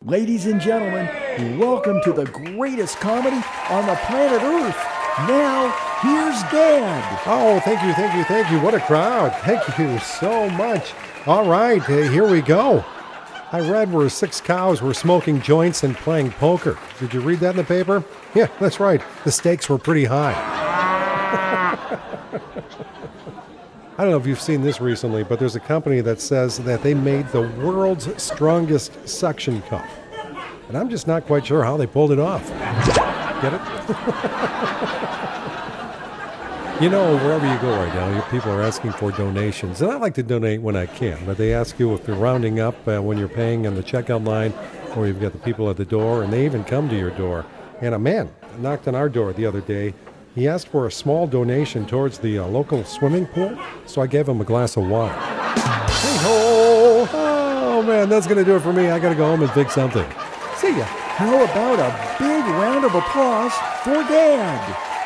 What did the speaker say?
Ladies and gentlemen, welcome to the greatest comedy on the planet Earth. Now, here's Dad. Oh, thank you. What a crowd. Thank you so much. All right, here we go. I read where 6 cows were smoking joints and playing poker. Did you read that in the paper? Yeah, that's right. The stakes were pretty high. I don't know if you've seen this recently, but there's a company that says that they made the world's strongest suction cup. And I'm just not quite sure how they pulled it off. Get it? You know, wherever you go right now, people are asking for donations. And I like to donate when I can, but they ask you if they're rounding up when you're paying in the checkout line, or you've got the people at the door, and they even come to your door. And a man knocked on our door the other day. He asked for a small donation towards the local swimming pool, so I gave him a glass of water. Hey-ho! Oh, man, that's going to do it for me. I got to go home and fix something. See ya. How about a big round of applause for Dad?